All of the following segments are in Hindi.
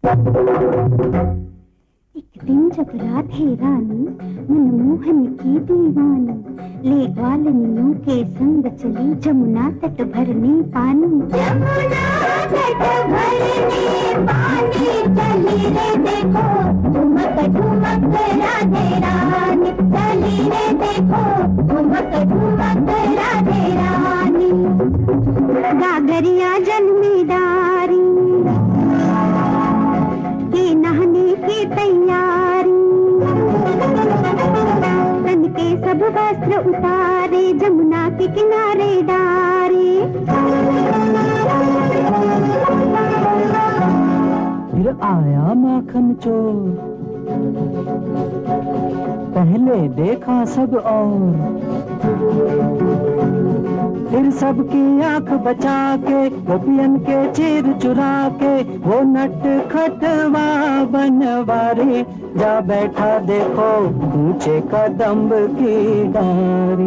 एक दिन जब रात है रानी, मनमोहन की दीवानी, ले ग्वालनियों के संग चली जमुना तट भरने पानी। जमुना तट भरने पानी चली रे देखो, ठुमक ठुमक राधे रानी, चली रे देखो, ठुमक ठुमक राधे रानी। गागरिया जन्मेदारी के नहाने की तैयारी, तन के सब वस्त्र उतारे, जमुना के किनारे डारे। फिर आया माखन चोर, पहले देखा सब और, फिर सबकी आंख बचा के, गोपियन के चीर चुरा के, वो नट खटवा बनवारी, जा बैठा देखो ऊंचे कदम्ब की डारी।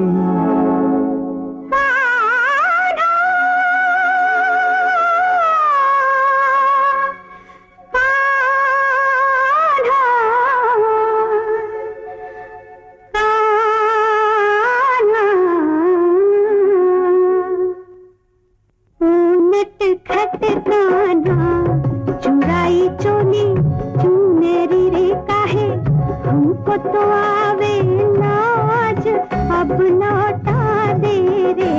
चुराई चोली चुनेरी रे काहे, हमको तो आवे लाज, अब लौटा दे रे।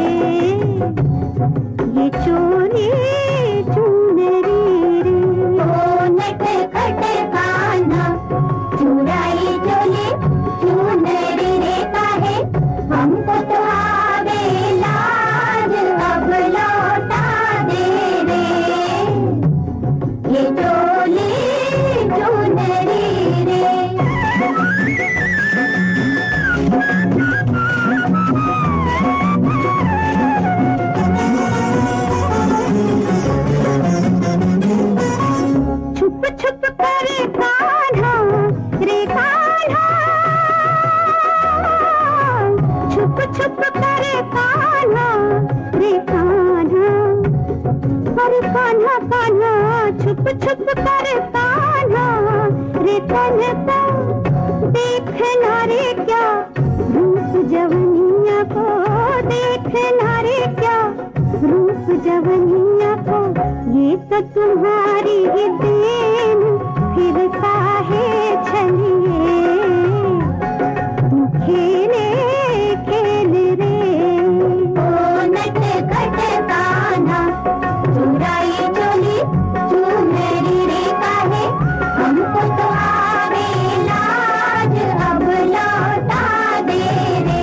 ये चोली चुनेरी रे, ओ नट खट कान्हा, चुराई चोली चुनेरी रे काहे, हमको तो आवे लाज, अब लौटा दे रे। ये चोली चुनरी रे। छुप छुप कर कान्हा रे कान्हा, छुप छुप कर कान्हा रे कान्हा, अरे कान्हा कान्हा, छुप छुप कर कान्हा रे कान्हा। देखना रे क्या रूप जवनिया को, देखना रे क्या रूप जवनिया को, ये तो तुम्हारी ही देन, फिर काहे छलिए तू खेले खेल रे। ओ नट खट कान्हा, चुराई चोली चुनरी रे काहे, हमको तो आवे लाज, अब लौटा दे रे।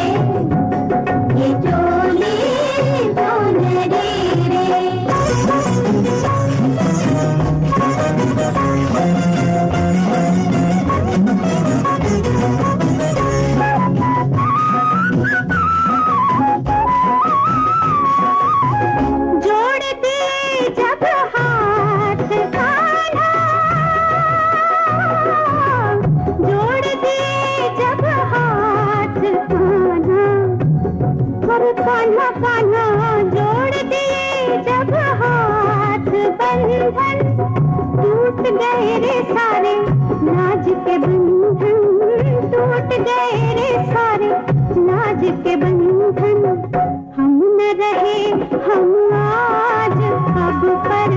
ये चोली चुनरी रे। कान्हा कान्हा जोड़ दिए जब हाथ, बंधन टूट गए रे सारे, लाज के बंधन टूट गए रे सारे, लाज के बंधन। हम न रहे हम आज अब पर